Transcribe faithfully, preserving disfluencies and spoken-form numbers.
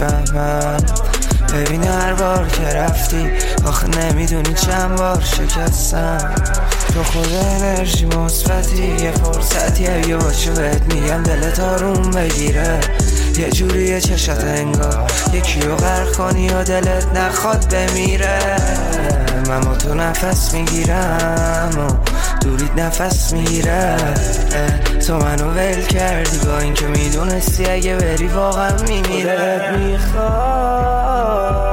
میفهمم. ببین هر بار که رفتی آخه نمیدونی چند بار شکستم. تو خود انرژی مثبتی، یه فرصتیه یه باشه بهت میگم دلت آروم بگیره. یه جوریه چشات انگار یکیو غرق کنی و دلت نخواد بمیره. من با تو نفس میگیرم و دوریت نفس میگیره. تو منو ول کردی با این که میدونستی اگه بری واقعا میمیره. میخواد